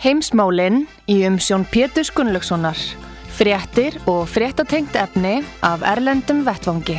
Heimsmálin í umsjón Péturs Gunnlaugssonar. Fréttir og fréttatengt efni af erlendum vettvangi.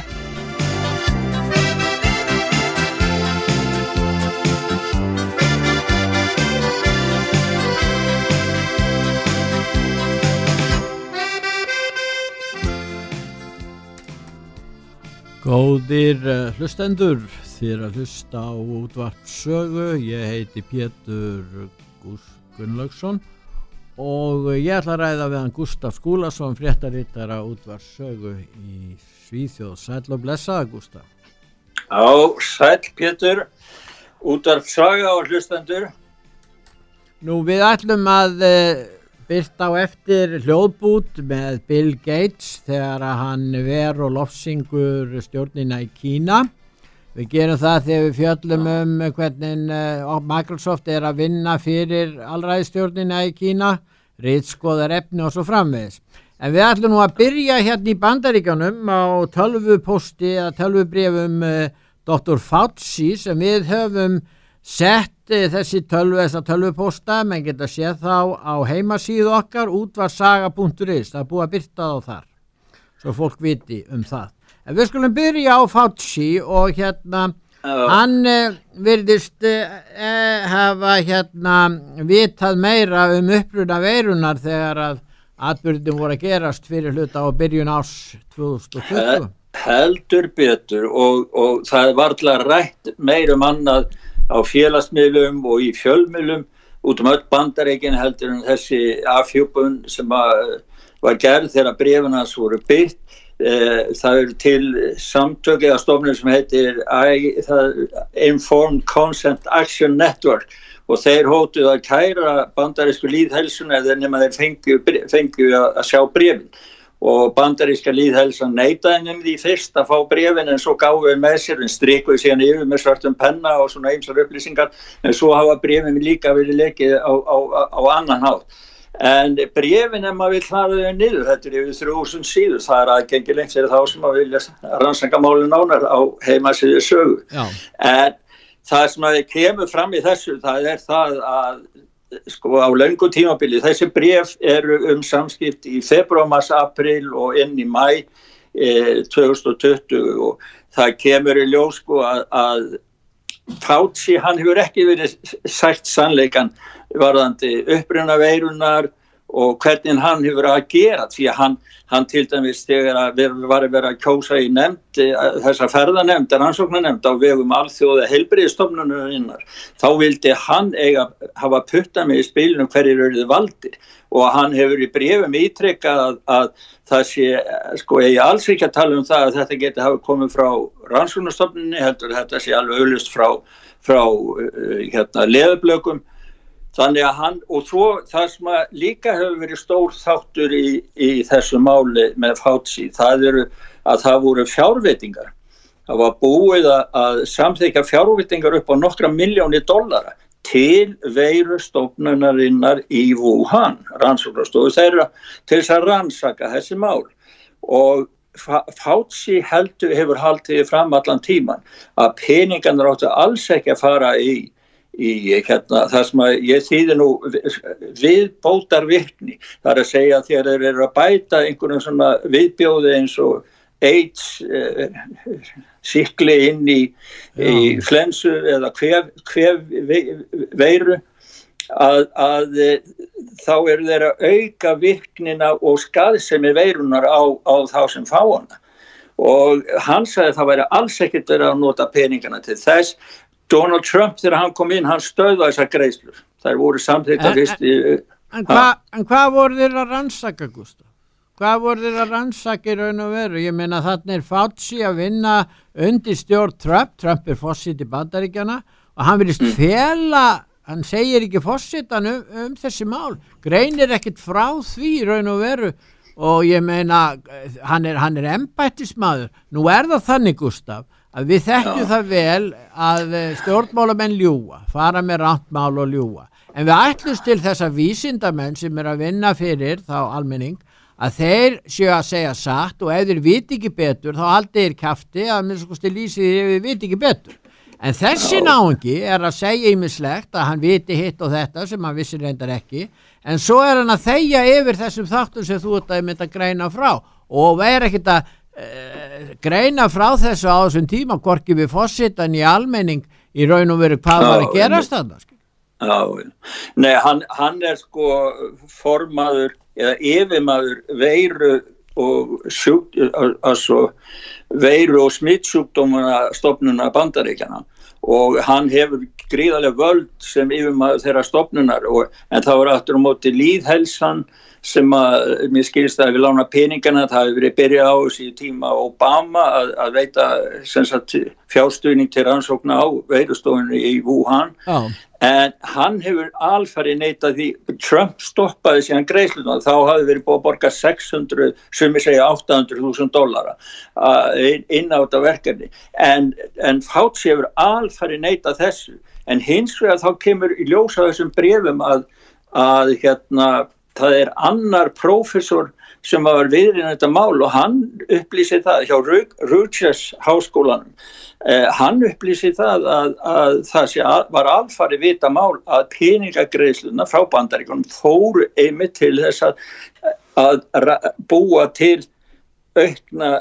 Góðir hlustendur, þér að hlusta á útvarp sögu. Ég heiti Pétur Gunnlaugsson og ég ætla að ræða við hann Gústaf Skúlason, fréttaritara útvarp sögu í Svíþjóð. Sæll og blessaða, Gústaf. Já, sæll Pétur, útvarp saga og hlustendur. Nú, við ætlum að birta á eftir hljóðbút með Bill Gates þegar hann ver og lofsingur stjórnina í Kína. Við gerum það þegar við fjöllum hvernig Microsoft að vinna fyrir alræðisstjórnina í Kína, ritskoðar efni og svo framvegis. En við ætlum nú að byrja hérna í Bandaríkjunum á tölvupósti eða tölvubréfum Dr. Fauci sem við höfum sett þessa tölvupósta, menn geta séð þá á heimasíðu okkar útvarsaga.is, það er búið að birta þá þar, svo fólk viti það. En við skulum byrja á Fauci og hann virðist hafa vitað meira uppruna veirunar þegar að atburðin voru að gerast fyrir hluta á byrjun árs 2020. Heldur betur og það er varla rætt meira annað á félagsmiðlum og í fjölmiðlum út öll Bandaríkin heldur en þessi afhjúpun sem var gerð þegar bréfin hans voru birt. Það eru til samtök eða stofnun sem heitir Informed Consent Action Network og þeir hótuðu að kæra bandarísku lýðheilsuna eða nema þeir fengju að sjá bréfin. Og bandaríska lýðheilsan neitaði því fyrst að fá bréfin en svo gáfu við með sér en strikuðu síðan yfir með svartum penna og svona ýmsar upplýsingar en svo hafa bréfin líka verið lekið á annan hátt. En bréfin maður vill hlaða þau niður, þetta yfir 3000 síður, það aðgengilegt fyrir þá sem að vilja rannsaka málin nánar á heimasíðu sögu. Já. En það sem að kemur fram í þessu, það það að á löngu tímabili, þessi bréf eru samskipti í febrúar, mars, apríl og inn í maí 2020 og það kemur í ljós að Fauci, hann hefur ekki verið sagt sannleikan varðandi uppruna veirunar og hvernig hann hefur að gera því að hann til dæmis þegar var að vera að kjósa í nefnd, þessa ferðanefnd, rannsóknarnefnd á vegum alþjóða heilbrigðisstofnunarinnar, þá vildi hann hafa putta með í spilinu hverjir eru valdir og hann hefur í bréfum ítrekkað að það sé, eigi alls ekki að tala það að þetta geti hafa komið frá rannsóknarstofnunni, heldur þetta sé alveg augljóst frá leðurblökum. Þannig að hann, og svo það sem líka hefur verið stór þáttur í þessu máli með Fauci, það voru fjárveitingar. Það var búið að samþykkja fjárveitingar upp á nokkra milljónir dollara til veirustofnunarinnar í Wuhan, rannsóknarstofu þeirra, til þess að rannsaka þessi mál. Og Fauci hefur haldið fram allan tíman að peningarnir áttu alls ekki að fara í það sem ég þýði nú viðbótarvirkni. Það að segja að þegar þeir eru að bæta einhverjum svona viðbjóði eins og AIDS, sýkli inn í flensu eða kvef veiru að þá eru þeir að auka virknina og skaðsemi veirunar á þá sem fá hana. Og hann sagði að það væri alls ekkert verið að nota peningana til þess. Donald Trump þegar hann kom inn, hann stöðvaði þessar greiðslur. Það voru samþykktar fyrst í... En hvað voru þeir að rannsaka, Gústaf? Hvað voru þeir að rannsaka í raun og veru? Ég meina þarna Fauci að vinna undir stjórn Trump. Trump forseti Bandaríkjanna og hann virðist fela, hann segir ekki forsetan þessi mál. Greinir ekkert frá því í raun og veru og ég meina hann embættismaður. Nú það þannig, Gústaf, að við þekkjum það vel að stjórnmálamenn ljúga, fara með rangt mál og ljúga. En við ætlumst til þessa vísindamenn sem að vinna fyrir þá almenning að þeir séu að segja satt og ef þeir viti ekki betur þá haldi þeir kjafti að minnst lýsi þeir ef þeir viti ekki betur. En þessi náungi að segja ýmislegt að hann viti hitt og þetta sem hann vissi reyndar ekki, en svo hann að þegja yfir þessum þáttum sem þú ert að mynda að greina frá og ekkert að greina frá þessu á þessum tíma, hvorki við forsetan í almenning í raun og veru hvað var að gerast þarna. Já, nei, hann sko formaður eða yfirmaður veiru og veiru og smittsjúkdómana stofnuna Bandaríkjanna og hann hefur gríðarlega völd sem yfirmaður þeirra stofnunar en það var aftur á móti lýðhelsan sem að mér skilst að við lána peningana, það hefur verið byrjað á þessi tíma Obama að veita sem sagt fjárstuðning til rannsókna á veirustofunni í Wuhan en hann hefur alfarið neitað því Trump stoppaði síðan greiðsluna þá hafði verið búið að borga 600 sem ég segja $800,000 inn á þetta verkefni en Fauci hefur alfarið neitað þessu en hins vegar þá kemur í ljós á þessum bréfum að það annar prófessor sem var viðrinn þetta mál og hann upplýsir það hjá Rutgers háskólanum. Hann upplýsir það að það var alfarið vita mál að peningagreiðsluna frá Bandaríkjunum fóru einmitt til þess að búa til aukna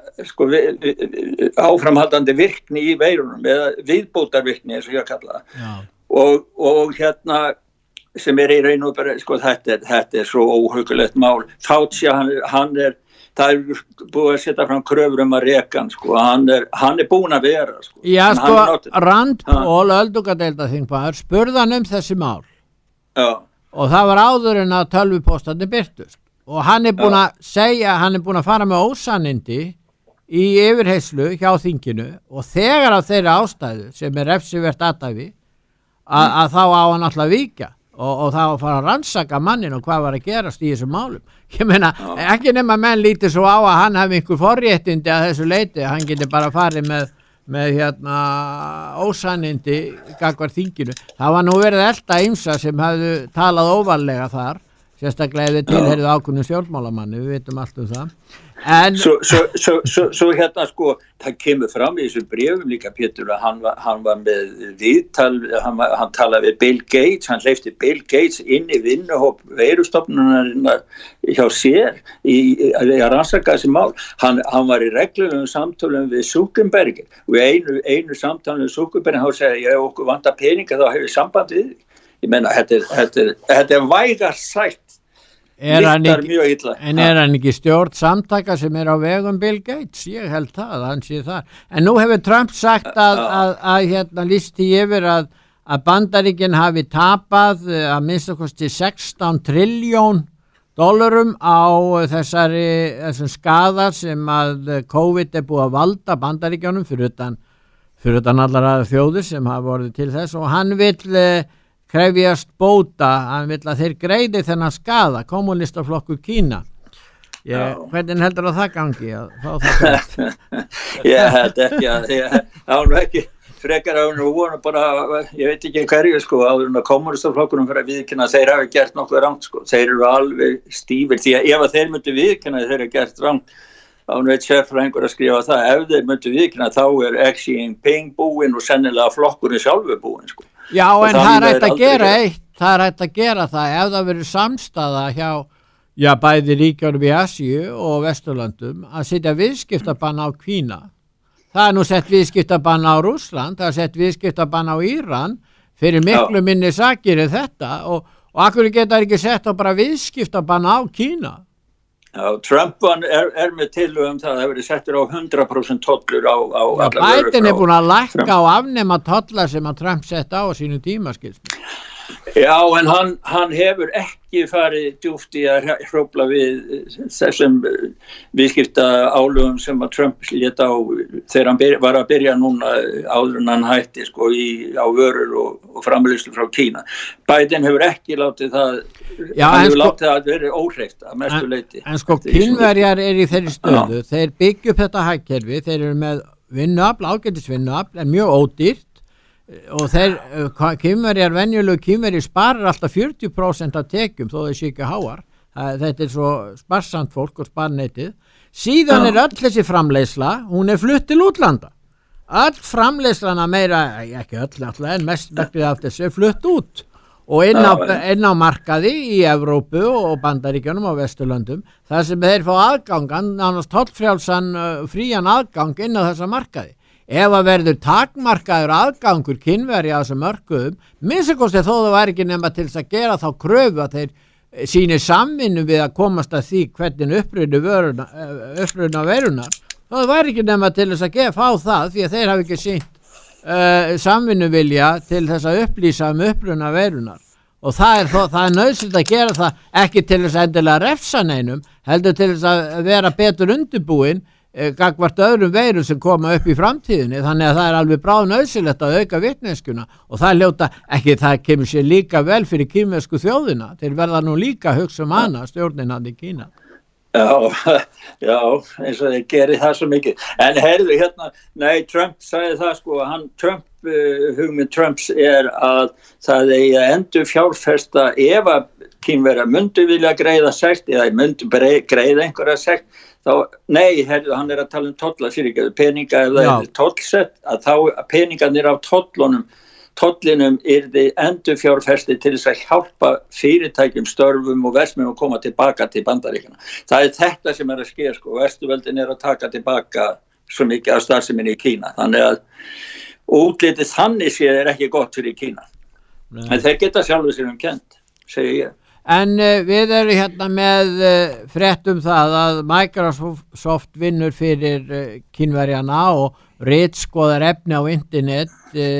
áframhaldandi virkni í veirunum eða viðbótarvirkni eins og ég kalla það. Og sem í raun og bara, þetta svo óhugulegt mál. Fauci, það búið að setja fram kröfur að reka hann, hann búin að vera. Já, Rand Paul, öldungadeildarþingmaður, spurði hann þessi mál. Já. Og það var áður en að tölvupóstarnir birtust. Og hann búin að segja, hann búin að fara með ósannindi í yfirheyslu hjá þinginu og þegar af þeirra ástæðu sem refsivert athæfi að þá á hann alltaf víkja. Og þá fara að rannsaka mannin og hvað var að gerast í þessum málum. Ég meina, ekki nema menn lítið svo á að hann hafi einhver forréttindi að þessu leiti, hann geti bara farið með ósannindi gagnvart þinginu. Það var nú verið elta ýmsa sem hafðu talað óvarlega þar, sérstaklega ef þið tilheyrðu ákveðnum stjórnmálamanni, við vitum allt það. En svo það kemur fram í þessum bréfum líka Pétur að hann var með viðtal, hann talaði við Bill Gates, hann hleypti Bill Gates inn í vinnuhóp veirustofnunarinnar hjá sér að rannsaka þessi mál. Hann var í reglulegum samtölum við Zuckerberg og einu samtölum við Zuckerberg hann sagði ég okkur vantar peninga þá hefur samband við. Ég meina þetta vægast sagt. En hann ekki stjórn samtaka sem á vegum Bill Gates? Ég held það, hann sé það. En nú hefur Trump sagt að listi yfir að Bandaríkin hafi tapað að minnstakosti $16 trilljón á þessum skada sem að COVID búið að valda Bandaríkjunum fyrir utan allar aðrar þjóðir sem hafa orðið til þess og hann vill krefjast bóta, hann vill að þeir greiði þennan skada, kommunistaflokkur Kína. Hvernig heldur það gangi? Ég held ekki að ekki frekar að hún vona bara, ég veit ekki hverju áður en að kommunistaflokkurum fyrir að viðkynna þeir hafi gert nokkuð rangt þeir eru alveg stífir, því að ef að þeir myndu viðkynna þeir hafi gert rangt þá veit sérfræðingur að skrifa það, ef þeir myndu viðkynna þá Xi Jinping búinn og sennilega flokkurinn sjálfur búinn Já, en það hægt að gera það hægt að gera það ef það verður samstaða hjá bæði ríkjunum í Asíu og Vesturlöndum að setja viðskiptabann á Kína. Það nú sett viðskiptabann á Rússland, það sett viðskiptabann á Íran fyrir miklu minni sakir en þetta og akkur geta ekki sett á bara viðskiptabann á Kína. Já, Trump með tillögum það hefur verið settur á 100% tollur á alla vörur. Biden búin að lækka og afnema tollar sem að Trump sett á sínu tíma, skilst. Já, en hann hefur ekki farið djúpt í að hrófla við þessum viðskipta álögum sem að Trump lét á þegar hann var að byrja núna áður en hann hætti á vörur og framleiðslu frá Kína. Biden hefur ekki látið það hann hefur látið það að vera óhreift að mestu leyti. En Kínverjar í þeirri stöðu, þeir byggja upp þetta hagkerfi, þeir eru með vinnuafl, ágætisvinnuafl en mjög ódýrt og þeir Kínverjar, venjulegu Kínverjar sparar alltaf 40% af tekjum þó þeir sé ekki háar. Þetta svo sparsamt fólk og sparneytið. Síðan öll þessi framleiðsla, hún flutt til útlanda. öll framleiðslana meira, ekki öll alltaf, en mest megnið af þessu flutt út og inn á markaði í Evrópu og Bandaríkjunum og Vesturlöndum, þar sem þeir fá aðgangan, nánast tollfrjálsan frían aðgang inn á þessa markaði. Ef að verður takmarkaður aðgangur Kínverja á þessum mörkuðum, minnstakosti þó það væri ekki nema til þess að gera þá kröfu að þeir sýni samvinnu við að komast að því hvernig uppruna verunar, þó það væri ekki nema til þess að fá það því að þeir hafi ekki sýnt samvinnuvilja til þess að upplýsa uppruna verunar og það er nauðsynlegt að gera það ekki til þess að endilega refsa neinum, heldur til þess að vera betur undirbúin gagnvart öðrum veirum sem koma upp í framtíðinni, þannig að það er alveg bráðnauðsynlegt að auka vitneskuna og það kemur sér líka vel fyrir kínversku þjóðina, þeir verða nú líka að hugsa hana, stjórnin hann í Kína. Já, eins og þeir gerir það svo mikið. En heyrðu Trump sagði það sko, hugmynd Trumps að það eigi að endur fjárfesta ef að Kínverjar myndu vilja greiða sekt eða myndu greiða einhverja sekt, heyrðu, hann að tala tolla fyrir peninga ef það er tollsett, að þá peningarnir af tollinum yrði endurfjárfesti til þess að hjálpa fyrirtækjum, störfum og verksmiðjum að koma tilbaka til Bandaríkjanna. Það er þetta sem að ske sko, Vesturveldin að taka tilbaka svo mikið af starfseminni í Kína, þannig að útlitið þannig séð er ekki gott fyrir Kína. En þeir geta sjálfur sér kennt, segi ég. En við erum með frétt það að Microsoft vinnur fyrir Kínverjana og ritskoðar efni á internet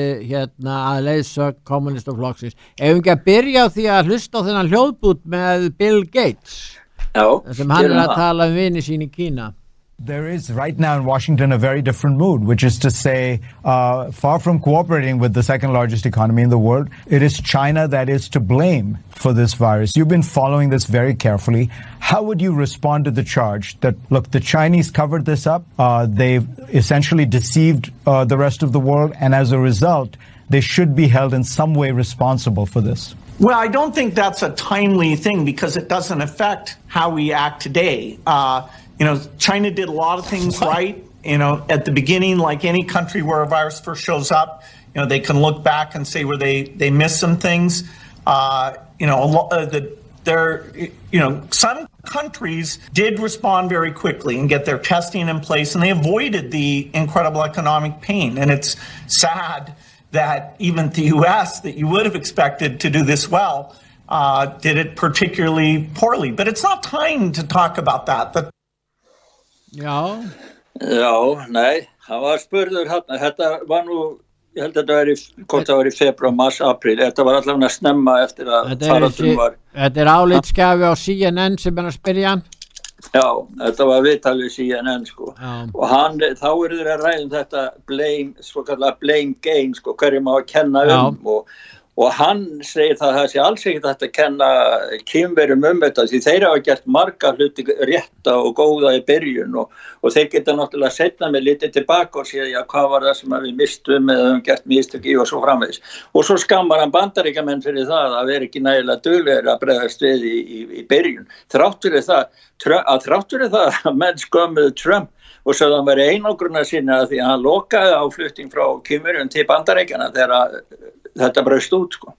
að leiðsögn kommunistaflokksins. Ef við ekki að byrja á því að hlusta á þennan hljóðbút með Bill Gates sem hann að tala vini sín í Kína. There is right now in Washington a very different mood, which is to say, far from cooperating with the second largest economy in the world, it is China that is to blame for this virus. You've been following this very carefully. How would you respond to the charge that, look, the Chinese covered this up, they've essentially deceived the rest of the world, and as a result, they should be held in some way responsible for this? Well, I don't think that's a timely thing because it doesn't affect how we act today. China did a lot of things right. At the beginning, like any country where a virus first shows up, they can look back and say where they missed some things. Some countries did respond very quickly and get their testing in place, and they avoided the incredible economic pain. And it's sad that even the U.S., that you would have expected to do this well, did it particularly poorly. But it's not time to talk about that. Já, nei, hann var spurður þetta var nú, ég held að þetta var í febrúar, mars, apríl, þetta var allavega snemma eftir að faraldurinn var. Þetta álitsgjafi á CNN sem að spyrja hann? Já, þetta var viðtalið CNN sko, og þá eru þeir að ræða þetta blame game sko, hverjum á að kenna og hann segir það sé alls ekki þetta að kenna Kínverjum þetta því þeir hafa gert marga hluti rétta og góða í byrjun og þeir geta náttúrulega setna með litið tilbaka og segja hvað var það sem við mistum eða höfum gert mistök í og svo framvegis og svo skammar hann Bandaríkjamenn fyrir það að vera ekki nægilega duglegir að bregðast við í byrjun þrátt fyrir það að menn skömmuðu Trump og svo hann væri einangruna sinna því að hann lokaði á flutning frá Kínverjum til Bandaríkjanna þegar þetta braust út sko.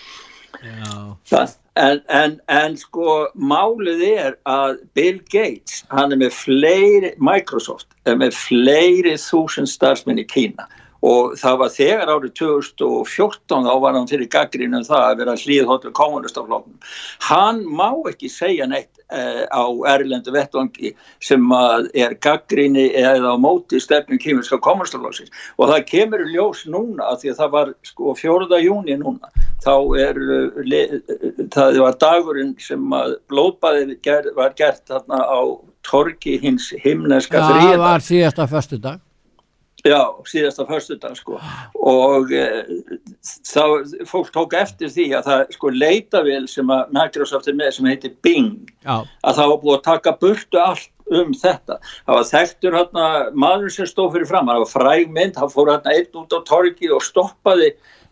En sko málið að Bill Gates hann með Microsoft með fleiri þúsund starfsmenn í Kína og það var þegar árið 2014 þá var hann fyrir gagnrýni það að vera hliðhollir kommunistaflokknum. Hann má ekki segja neitt á erlendu vettvangi sem gagnrýni eða á móti stefnu kínverska kommunistaflokksins og það kemur í ljós núna af því að það var sko 4. júní núna þá það var dagurinn sem blóðbaðið var gert þarna á torgi hins himneska friðar. Það var síðasta föstudag. Já, síðasta föstudag sko og þá fólk tók eftir því að það sko leitavél sem að Microsoft með sem heitir Bing að það var búið að taka burtu allt þetta. Það var þekktur maður sem stóð fyrir fram, það var fræg mynd, hann fór einn út á torgi og stoppaði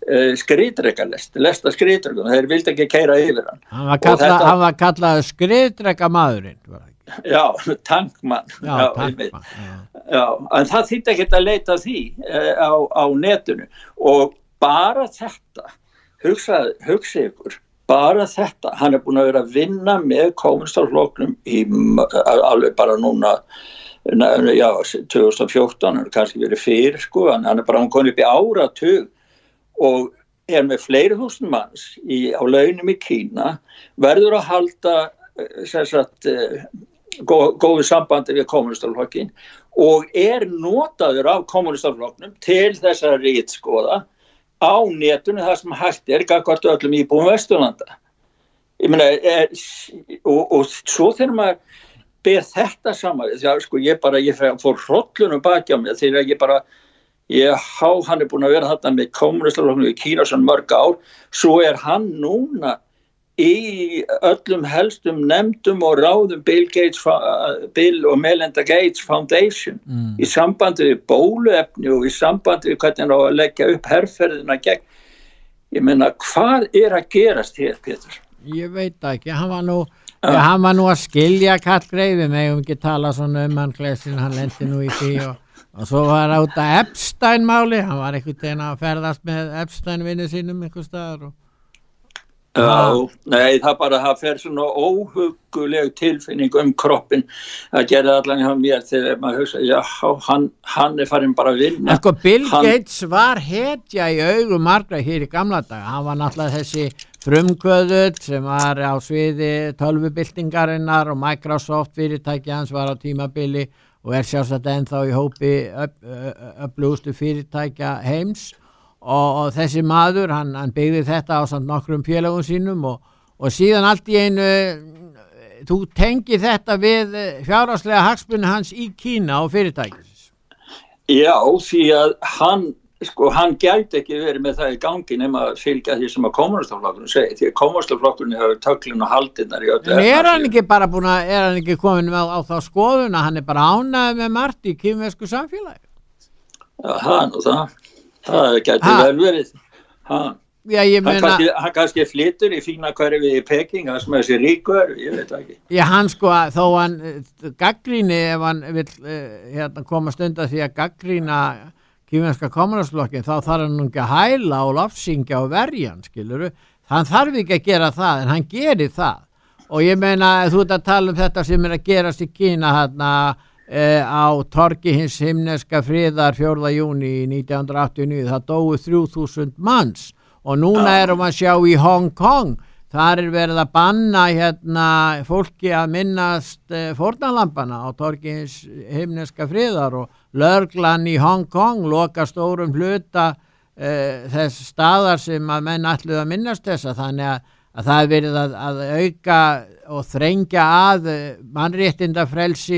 lesta skriðdrekum, þeir vildi ekki keyra yfir hann. Hann var kallaður skriðdreka maðurinn. Já, tankmann. Já, tankmann. Já, en það þýtti ekkert að leita því á netinu og bara þetta, hugsa ykkur, bara þetta, hann búinn að vera að vinna með Kommunistaflokknum alveg bara núna, já, 2014, kannski verið fyrir, sko, hann bara komið upp í áratug og með fleiri þúsund manns á launum í Kína, verður að halda, sem sagt, góðu sambandi við Kommunistaflokkin og notaður af Kommunistaflokknum til þess að ritskoða á netinu það sem hægt gagnvart öllum íbúum Vesturlanda. Ég meina, og svo þegar maður ber þetta saman, sko, ég fór hrollunum baki á mig þegar hann búinn að vera þarna með Kommunistaflokknum í Kína svo mörg ár, svo hann núna í öllum helstum nefndum og ráðum Bill og Melinda Gates Foundation í sambandi við bóluefni og í sambandi við hvernig hann á að leggja upp herferðina gegn. Ég meina, hvað að gerast hér, Pétur? Ég veit ekki, hann var nú að skilja Karl Greifi, megum ekki tala svona hann Glesin, hann lendi nú í því og svo var át að Epstein-máli, hann var einhvern veginn að ferðast með Epstein-vinnu sínum einhvers staðar og nei, það fer svona óhugguleg tilfinning kroppin að gera allan hjá mér þegar maður hugsa, já, hann farin bara að vinna. Sko, Bill Gates var hetja í augum margra hér í gamla daga, hann var náttúrulega þessi frumkvöðull sem var á sviði tölvubyltingarinnar og Microsoft fyrirtæki hans var á tímabili og sjálfsagt ennþá í hópi öflugustu fyrirtækja heims. Og þessi maður, hann byggði þetta á samt nokkrum félagum sínum og síðan allt í einu, þú tengir þetta við fjárhagslega hagsmuni hans í Kína og fyrirtækis. Já, því að hann gæti ekki verið með það í gangi nema að fylgja því sem að Kommunistaflokkurinn segir, því að Kommunistaflokkurinn hefur töglun og haldinnar í öllu. En hann ekki bara hann ekki komin á þá skoðun að hann bara ánægður með margt í kínversku samfélagi? Já, hann og það gæti vel verið. Já, ég meina... Hann kannski flytur í fína hverfi í Peking, hann sem þessi ríkur, ég veit ekki. Já, hann sko, þó hann gagnrýni ef hann vill komast undan því að gagnrýna kínverska kommunistaflokkin, þá þarf hann ekki að hæla og lofsyngja og verja hann, skilurðu. Hann þarf ekki að gera það, en hann gerir það. Og ég meina, þú ert að tala um þetta sem að gerast í Kína á torgi hins himneska friðar 4. júní 1989, það dóu 3000 manns og núna erum að sjá í Hong Kong, þar verið að banna fólki að minnast fórnarlambana á torgi hins himneska friðar og lögreglan í Hong Kong loka stórum hluta þess staðar sem að menn ætluðu að minnast þessa, þannig að það verið að auka og þrengja að mannréttindafrelsi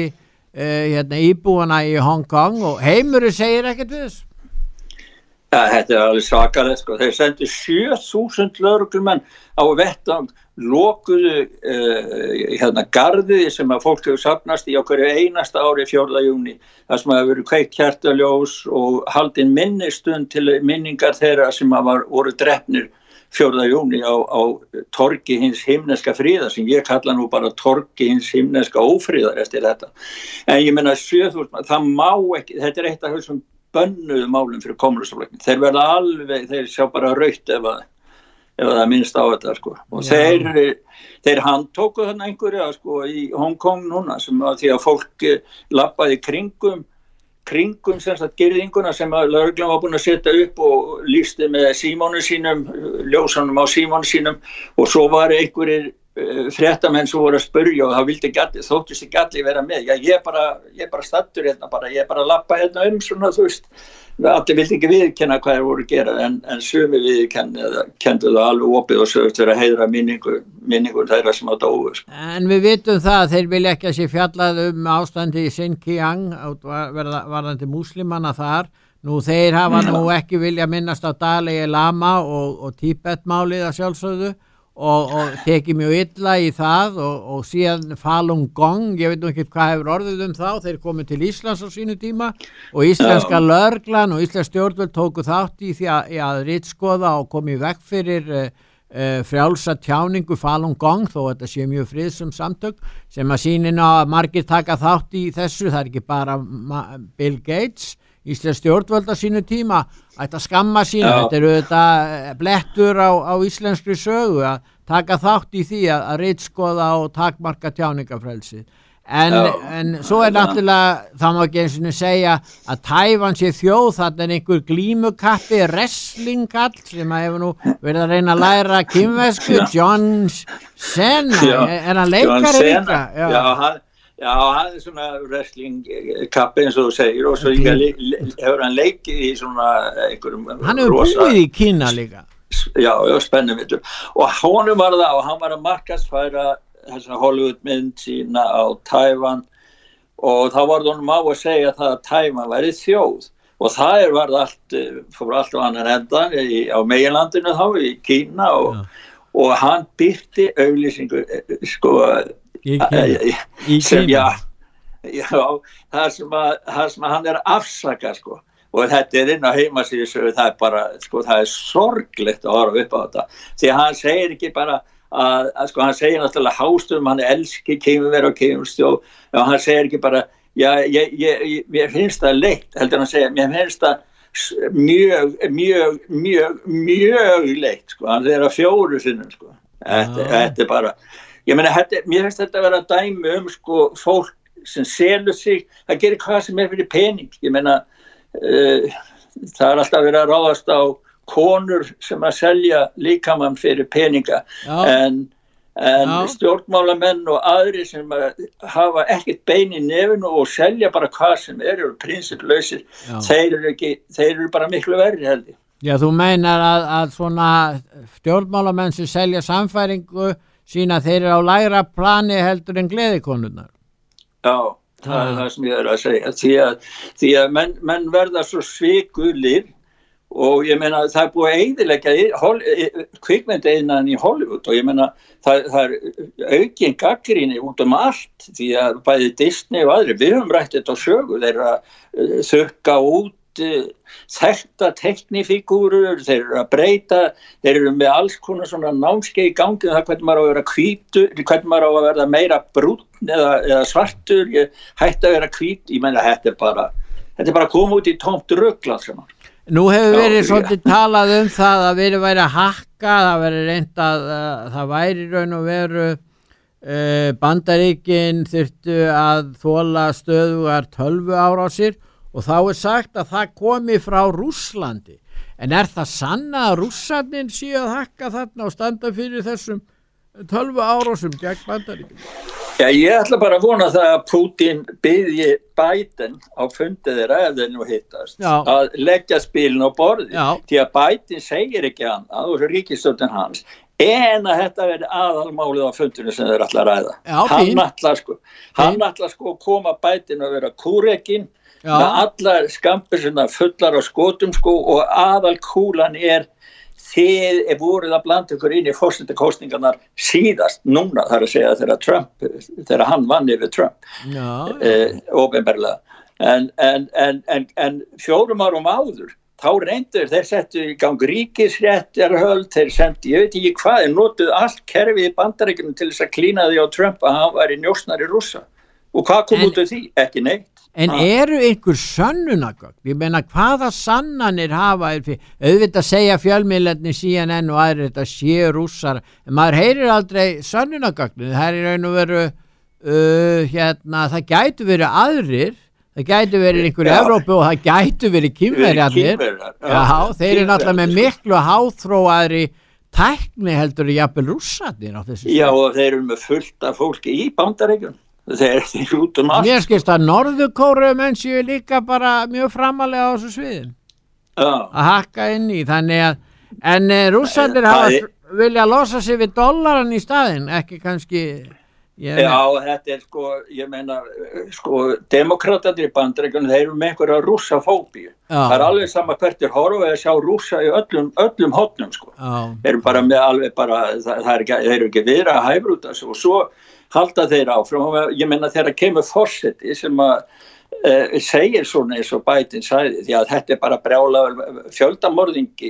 íbúana í Hong Kong og heimurinn segir ekkert við þess. Ja, þetta alveg svakalegt, sko. Þeir sendu 7000 lögreglumenn á vettvang, lokuðu garðið sem að fólk hefur safnast í á hverju einasta ári 4. júní, þar sem að verið kveikt kertaljós og haldin minnistund til minningar þeirra sem voru drepnir 4. júní á torgi hins himneska friðar, sem ég kalla nú bara torgi hins himneska ófriðar eftir þetta. En ég meina 7000, það má ekki, þetta eitt af þessum bönnuðu málum fyrir kommunistaflokkin. Þeir verða alveg, þeir sjá bara rautt ef það minnst á þetta, sko. Og þeir handtóku þarna einhverja, sko, í Hong Kong núna, sem að því að fólk labbaði kringum sem sagt girðinguna sem að lögreglan var búin að setja upp og lýsti með símónu sínum, ljósanum á símónu sínum og svo var einhverjir fréttamenn sem voru að spurja og það vildi ekki þóttist ekki allir vera með. Já, ég bara stattur hérna bara, ég bara labba hérna svona, þú veist. Allir vildi ekki viðurkenna hvað þeir voru að gera en sumi viðurkendu það alveg opið og sögust vera að heiðra minningur þeirra sem að dóu. En við vitum það að þeir vilja ekki að sé fjallað ástandi í Xinjiang varðandi múslimanna þar. Nú þeir hafa nú ekki vilja minnast á Dalai Lama og Tíbet-málið að sjálfsögðu og tekið mjög illa í það og síðan Falun Gong, ég veit nú ekki hvað hefur orðið þá, þeir komið til Íslands á sínu tíma og íslenska lögreglan og íslensk stjórnvöld tóku þátt í því að ritskoða og komið vekk fyrir frjálsa tjáningu Falun Gong, þó þetta sé mjög friðsum samtök sem að sýnin að margir taka þátt í þessu, það ekki bara Bill Gates, íslensk stjórnvöld á sínu tíma ætti að skamma sína, þetta eru þetta blettur á íslenskri sögu að taka þátt í því að ritskoða og takmarka tjáningafrelsi. En svo náttúrulega, það má ekki eins og segja að Tævan sé þjóð, þarna einhver glímukappi, wrestlingkall sem að hefur nú verið að reyna að læra kínversku, John Cena, hann leikari líka? Já, hann svona wrestlingkappi eins og þú segir og svo hefur hann leikið í svona einhverjum hann hefur búið í Kína líka. Já, spennum og honum var það og hann var að markaðsfæra þessar Hollywood-mynd sína á Tævan og þá var honum á að segja það að Tævan væri þjóð og það var fór allt á annan endan á meginlandinu þá í Kína og hann birti auglýsingu í Kína það sem hann afsakað og þetta inn á heimasíðu það bara það sorglegt að horfa upp á þetta því að hann segir ekki bara að hann segir náttúrulega hástum hann elski kemurverð og kemurstjóð og hann segir ekki bara mér finnst það leitt heldur hann segja mér finnst það mjög leitt hann segir að 4 sinnum þetta bara ég meina mér finnst þetta að vera dæmi fólk sem selur sig það gerir hvað sem fyrir pening ég meina það alltaf verið að ráðast á konur sem að selja líkamann fyrir peninga en stjórnmálamenn og aðri sem hafa ekkert bein í nefinu og selja bara hvað sem eru prinsipplausir þeir eru bara miklu verri held ég. Já, þú meinar að svona stjórnmálamenn sem selja samfæringu sína þeir eru á lægra plani heldur en gleðikonurnar. Já, það það sem ég að segja því að menn verða svo svikulir og ég meina það búið að eyðileggja kvikmyndaiðnaðinn í Hollywood og ég meina það aukin gagnrýni út allt því að bæði Disney og aðri við höfum rætt þetta á sögu þeir að þurrka út þekkta teknifígúrur þeir eru að breyta þeir eru með alls konar svona námskeið í gangi það hvernig maður á að vera hvítur hvernig maður á að verða meira brúnn eða svartur hætti að vera hvít ég meina þetta er bara að koma út í tómt rugl alls saman. Nú hefur verið svolítið talað það að verið væri að hakka, það verið reynt að það væri raun og veru Bandaríkin þurftu að þola stöðugar tölvuárásir og þá sagt að það komi frá Rússlandi. En það sanna að Rússarnir séu að hakka þarna og standa fyrir þessum tölvuárásum gegn Bandaríkjum? Já, ég ætla bara að vona það að Putin biðji Biden á fundið þeirra ef þeir nú hittast að leggja spilin á borðið því að Biden segir ekki annað og ríkisstjórnin hans en að þetta verði aðalmálið á fundinu sem þeir ætla að ræða. Hann ætla að koma Biden að vera kúrekinn með allar skampur fullar á skotum og aðalkúlan þið voruð að blanda ykkur inn í forsetakosningarnar síðast núna þar að segja þegar hann vann yfir Trump opinberlega en 4 árum áður þá reyndur þeir settu í gang ríkisréttarhöld þeir sendi, ég veit ekki hvað notuðu allt kerfið í Bandaríkjunum til þess að klína því á Trump að hann væri njósnari Rússa og hvað kom út af því? Ekki neitt. En eru einhver sönnunagögn? Ég meina hvaða sannanir hafa auðvitað segja fjölmiðlarnir CNN og aðrir þetta sé Rússar en maður heyrir aldrei sönnunagögn það er í raun og veru það gætu verið aðrir það gætu verið einhver Evrópu og það gætu verið Kínverjarnir þeir eru náttúrulega með miklu háþróaðri tækni heldur jafnvel Rússarnir á þessu Já og þeir eru með fullt af fólki í Bandaríkjunum þeir út allt. Mér skilst að Norður-Kóreumenn séu líka bara mjög framalega á þessu sviðin að hakka inn í þannig að en Rússarnir hafa vilja losa sig við dollaran í staðinn ekki kannski þetta ég meina demokratarnir í Bandaríkjunum þeir eru með einhverja rússafóbíu það alveg sama hvert horfa að sjá Rússa í öllum hornum þeir eru bara með alveg bara þeir eru ekki vera að hæfrúta og svo halda þeir áfram ég meina þegar kemur forseti sem að segir svona eins og Biden sagði því að þetta er bara brjálaður fjöldamorðingi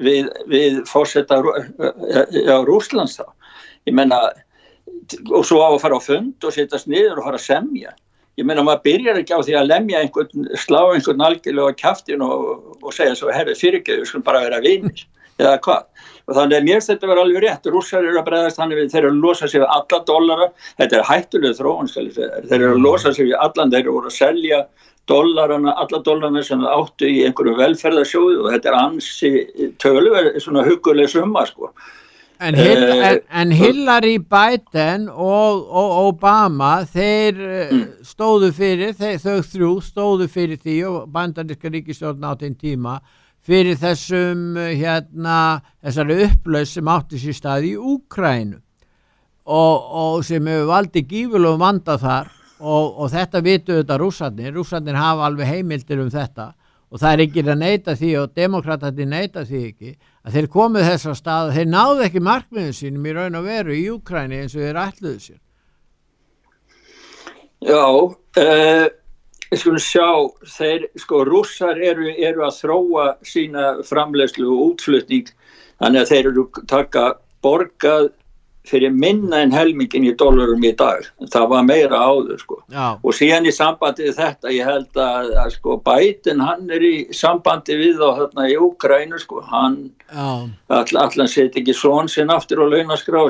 við forseta Rússlands þá. Ég meina, og svo á að fara á fund og setjast niður og fara að semja. Ég meina, maður byrjar ekki á því að lemja slá einhvern algjörlega á kjaftinn og segja svo, herri, fyrirgefðu, við skulum bara vera vinir, eða hvað. Og þannig að mér þetta var alveg rétt, Rússar eru að bregðast þannig við, þeir eru að losa sig við alla dollara, þetta er hættuleg þróun, þeir eru að losa sig við allan, þeir eru að selja alla dollarana sem áttu í einhverju velferðarsjóði og þetta er ansi töluverð, svona hugguleg summa, sko. En Hillary Biden og Obama, þeir stóðu fyrir, þau þrjú stóðu fyrir því og bandaríska ríkisstjórn á þeim tíma fyrir þessari upplausn sem átti sér stað í Úkraínu og sem hefur valdið gífurlegum vanda þar og þetta vitu þetta Rússarnir hafa alveg heimildir þetta og það er ekki að neita því og demokratarnir neita því ekki að þeir komu þessa stað, þeir náðu ekki markmiðum sínum í raun og veru í Úkraínu eins og þeir ætluðu sér. Já, skulum sjá, þeir, Rússar eru að þróa sína framleiðslu og útflutning, þannig að þeir eru taka borgað fyrir minna en helmingin í dollarum í dag. Það var meira áður, Og síðan í sambandi við þetta, ég held að Biden, hann er í sambandi við þá þarna í Úkraínu, hann allan set ekki son sinn aftur á launaskrá.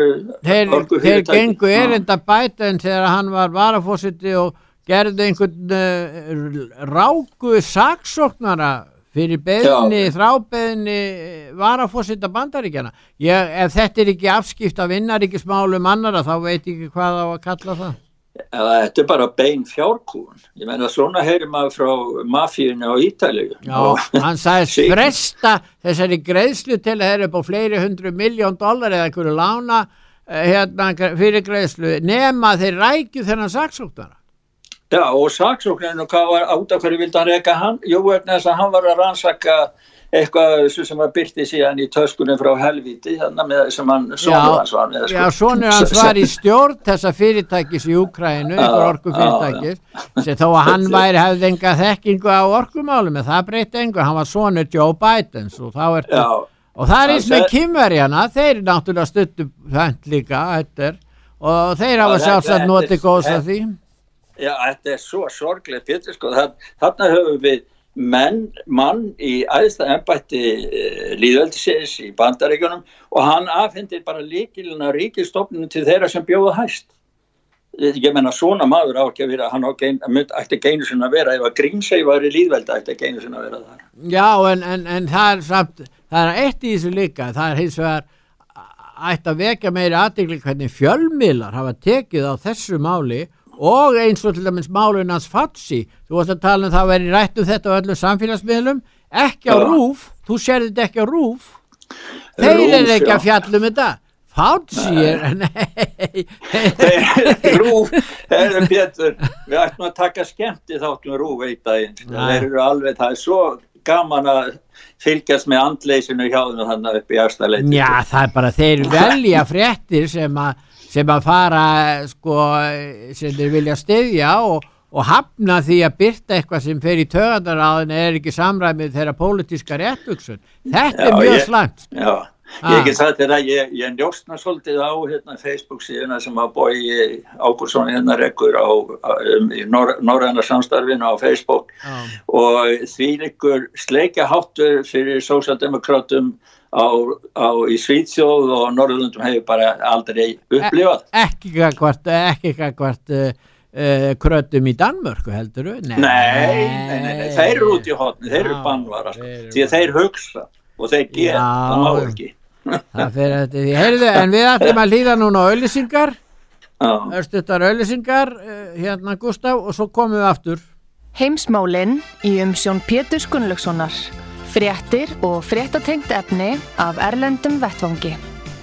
Þeir gengu erinda Biden þegar hann var varaforseti og gerðu einhvern ráku saksóknara fyrir þrábeðni varaforseta Bandaríkjanna. Ef þetta er ekki afskipt af innanríkismálum annarra, þá veit ég ekki hvað á að kalla það. Þetta er bara bein fjárkúgun. Ég meina, svona heyrir maður frá mafíunni á Ítalíu. Já, hann sagðist fresta þessari greiðslu til að þeir upp á fleiri $100 million eða einhverju lána fyrir greiðslu, nema þeir rækju þennan saksóknara. Já, og saksóknarinn, og hvað var át af hverju vildi hann reka hann? Jú, vegna þess að hann var að rannsaka eitthvað sem var birti síðan í töskunum frá helvíti, sem hann, sonur hans var með. Já, sonur hans var í stjórn þessa fyrirtækis í Úkraínu, einhver orkufyrirtækis, sem þó að hann hefði enga þekkingu á orkumálum, en það breytti engu, hann var sonur Joe Bidens, og það er eins með Kínverjana, þeir náttúrulega stuttu hönd líka, og þeir hafa sjálfsagt notið góðs af því. Já, þetta er svo sorglegt, Pétur, þarna höfum við mann í æðsta embætti lýðveldisins í Bandaríkjunum og hann afhendir bara lykilinn af ríkisstofnunum til þeirra sem bjóða hæst. Ég meina, svona maður á ekki að vera, hann ætti ekki einu sinni að vera, ef að Grímsey var í lýðveldi ætti ekki einu sinni að vera þar. Já, en það er samt, það er eitt í þessu líka, það er hins vegar ætti að vekja meiri athygli hvernig fjölmiðlar hafa tekið á þessu máli og eins og til dæmis málun hans Fauci, þú varst að tala það verið rætt þetta á öllum samfélagsmiðlum, ekki á RÚV, þú sér þetta ekki á RÚV, þeir eru ekki að fjalla þetta, Fauci nei. RÚV, Pétur, við ættum að taka skemmti þáttum RÚV eitt daginn, þeir eru alveg, það er svo gaman að fylgjast með andleysinu hjá þeim þannig upp í Efstaleiti. Já, það er bara, þeir velja fréttir sem að fara, sem þeir vilja styðja og hafna því að birta eitthvað sem fer í taugandaráðinu er ekki samræmið þeirra pólitíska rétthugsun. Þetta er mjög slæmt. Já, ég get sagt þér að ég njóstna svolítið á Facebook síðuna sem að Bogi Ágústsson rekur í norræna samstarfinu á Facebook og því liggur sleikjaháttur fyrir sósíaldemókrötum í Svíþjóð og Norðurlöndum hefur bara aldrei upplifað. Ekki hvert krötum í Danmörku heldurðu? Nei, þeir eru út í hotni, þeir eru bannvarar, því að þeir hugsa og þeir gera, það má ekki. Það fer eftir því. Heyrðu, en við ætlum að hlýða núna á auglýsingar, örstuttar auglýsingar, Gústaf, og svo komum við aftur. Heimsmálin í umsjón Péturs Gunnlaugssonar. Fréttir og fréttatengt efni af erlendum vettvangi.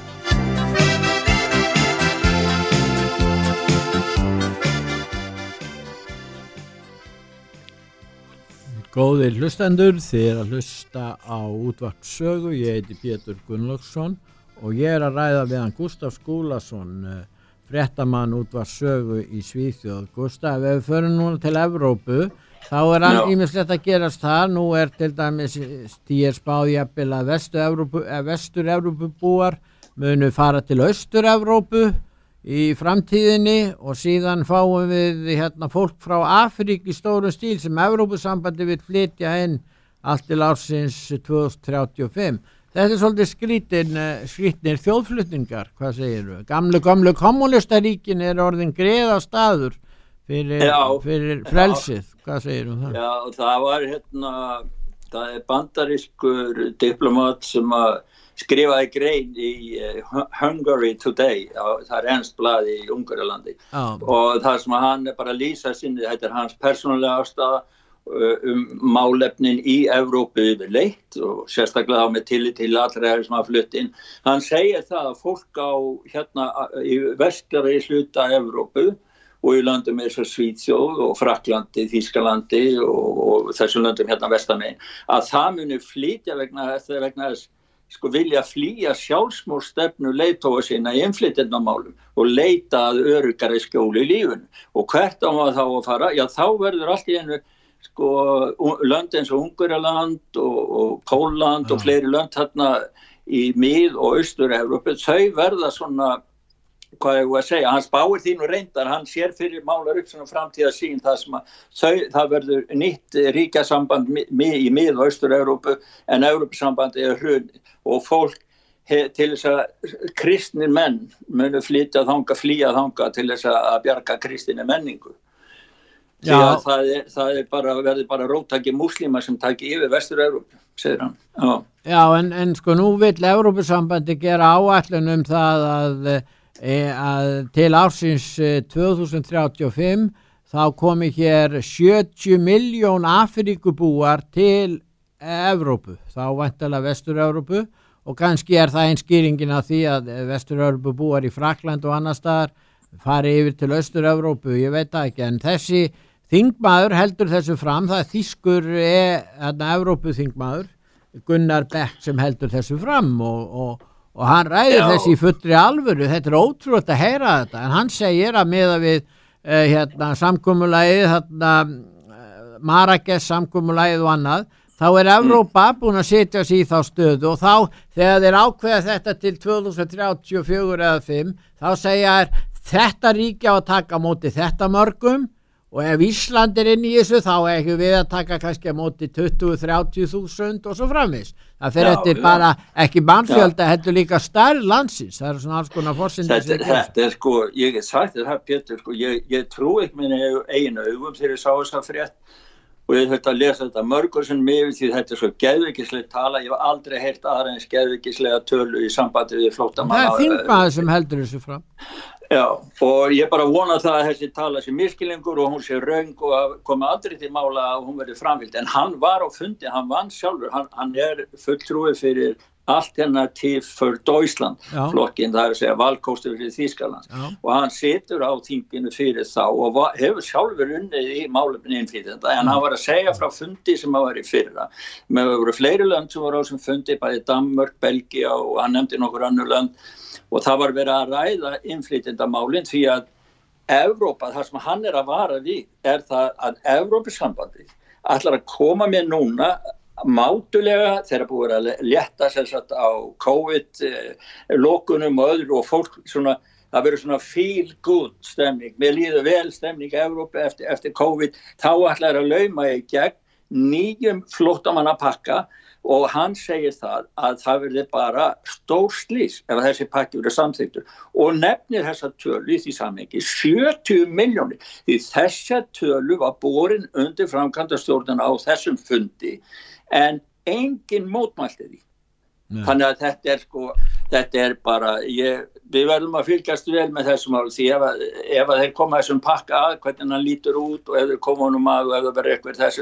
Góðir hlustendur, þið að hlusta á útvarp Sögu, ég heiti Pétur Gunnlaugsson og ég að ræða við hann Gústaf Skúlason, fréttamann útvarp Sögu í Svíþjóð. Gústaf, ef við förum núna til Evrópu, þá hann ýmislegt að gerast það. Nú til dæmis því spáð jafnvel að Vestur-Evrópubúar munu fara til Austur-Evrópu í framtíðinni og síðan fáum við fólk frá Afríku í stórum stíl sem Evrópusambandi vill flytja inn allt til ársins 2035. Þetta svolítið skrýtnir þjóðflutningar, hvað segirðu? Gamlu kommunistaríkin orðin greiðastaður fyrir frelsið, hvað segirðu það? Já, það var það bandarískur diplomat sem að skrifaði grein í Hungary Today, það enskt blað í Ungverjalandi og það sem hann bara lýsa sinni, þetta hans persónulega afstaða málefnin í Evrópu yfirleitt og sérstaklega með tillit til allra sem að flutt inn. Hann segir það að fólk á í vestari hluta Evrópu og í löndum eins og Svíþjóð og Frakklandi, Þýskalandi og þessum löndum vestamegin, að það muni flytja vegna þess vilja flýja sjálfsmorðsstefnu leiðtoga sinna í innflytjendamálum og leita að öruggari skjóli í lífinu. Og hvert á maður þá að fara? Já, þá verður allt í einu lönd eins og Ungverjaland og Pólland og fleiri lönd í mið- og Austur-Evrópu, þau verða svona, hvað ég að segja, hann spáir því nú reyndar, hann sér fyrir málar upp svona framtíðarsýn það sem það verður nýtt ríkjasamband í mið- og Austur-Evrópu en Evrópusambandi hrunið og fólk til þess að kristnir menn munu flýja þanga til þess að bjarga kristinni menningu. Því að það verður bara róttaki múslíma sem taki yfir Vestur-Evrópu, segir hann. Já, en nú vill Evrópusambandi gera áætlun það að til ársins 2035 þá komi hér 70 miljón Afríkubúar til Evrópu, þá væntanlega Vestur-Evrópu og kannski það einn skýringin af því að Vestur-Evrópubúar í Frakkland og annars staðar fari yfir til Austur-Evrópu, ég veit það ekki, en þessi þingmaður heldur þessu fram, það þýskur Evrópuþingmaður Gunnar Beck sem heldur þessu fram og hann ræður þessi í fullri alvöru, þetta ótrúlegt að heyra þetta, en hann segir að miða við samkomulagið, Marrakesh samkomulagið og annað, þá Evrópa búin að setja sig í þá stöðu og þá þegar þeir ákveða þetta til 2034 eða 5, þá segja þetta ríki á að taka á móti þetta mörgum og ef Ísland inn í þessu þá ekki við að taka kannski á móti 20-30.000 og svo framvegis. Það fer eftir bara ekki mannfjölda, heldur líka stærð landsins, það svona alls konar forsendur. Þetta ég hef sagt þetta, Pétur, ég trú ekki minni eigin augum þegar ég sá þessa frétt og ég þurfti að lesa þetta mörgur sem mig því þetta svo geðveikislega tala, ég hef aldrei heyrt aðra eins geðveikislega tölu í sambandi við flóttamanna. Það þingmaður sem heldur þessu fram. Já, og ég bara vona það að þessi tala sé miskilningur og hún sé röng og komi aldrei til mála að hún verði framfylgd. En hann var á fundi, hann vann sjálfur, hann fulltrúi fyrir Alternativ für Deutschland flokkin, það að segja valkostur fyrir Þýskaland. Og hann situr á þinginu fyrir þá og hefur sjálfur unnið í málefni innflytjenda. En hann var að segja frá fundi sem var í fyrra. Með voru fleiri lönd sem voru á sem fundi, bæði Danmörk, Belgía og hann nefndi nokkur önnur lönd. Og það var verið að ræða innflytjendamálin því að Evrópa, það sem hann að vara við, það að Evrópusambandið ætlar að koma með núna mátulega þegar búið að létta sérsagt á COVID-lokunum og öðru og fólk svona, það verður svona feel good stemning, mér líður vel stemning í Evrópu eftir COVID, þá ætlar að lauma í gegn nýjum flóttamannapakka og hann segir það að það verði bara stór slys ef þessi pakki verður samþykktur og nefnir þessa tölu í því samhengi 70 milljónir því þessa tölu var borin undir framkvæmdastjórnina á þessum fundi en enginn mótmælti því. Þannig að þetta bara, við verðum að fylgjast vel með þessum mál því ef þeir koma þessum pakka að, hvernig hann lítur út og ef þeir koma honum að og ef það verður eitthvað þessu,